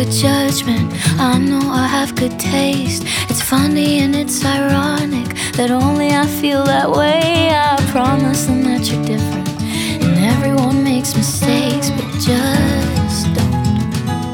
good judgment, I know I have good taste. It's funny and it's ironic that only I feel that way. I promise them that you're different, and everyone makes mistakes, but just don't.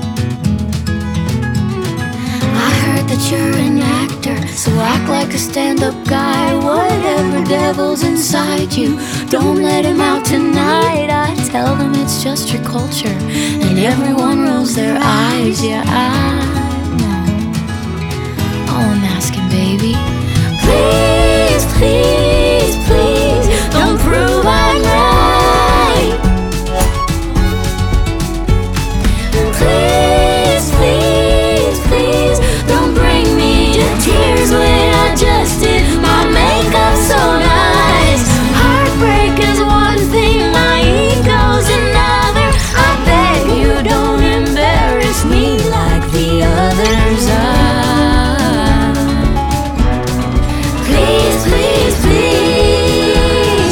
I heard that you're an actor, so act like a stand-up guy. Whatever devil's inside you, don't let him out tonight. I tell them it's just your culture, and everyone rolls their eyes. Yeah, I know. Oh, I'm asking, baby. Please, please, please, don't prove I'm right. Please, please, please, don't bring me to tears when I just did my makeup so nice. Heartbreak is one thing, my ego's another. I beg you don't embarrass me like the others are. Please, please, please.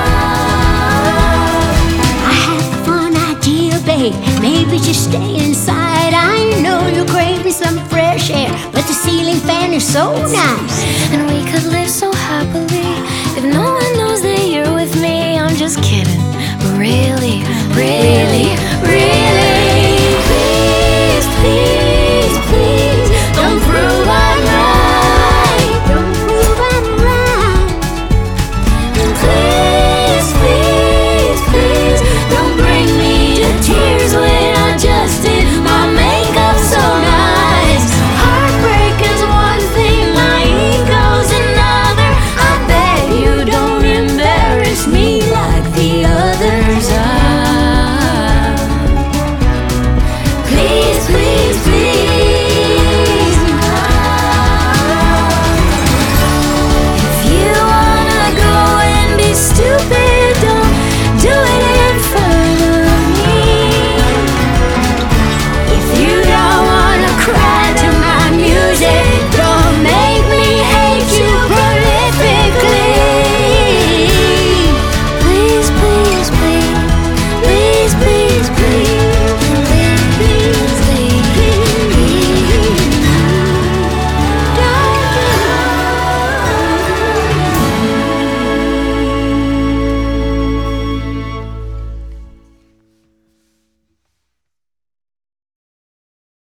I have a fun idea, babe. Maybe just stay inside. I know you're craving some fresh air, but the ceiling fan is so nice. And we could live so happily if no one knows that you're with me. I'm just kidding, but really, really, really, please, please, please, don't prove I'm right. Don't prove I'm right. Please, please, please, don't bring me to tears when I just did my makeup so nice. Heartbreak is one thing, my ego's another. I beg you don't embarrass me like the others are.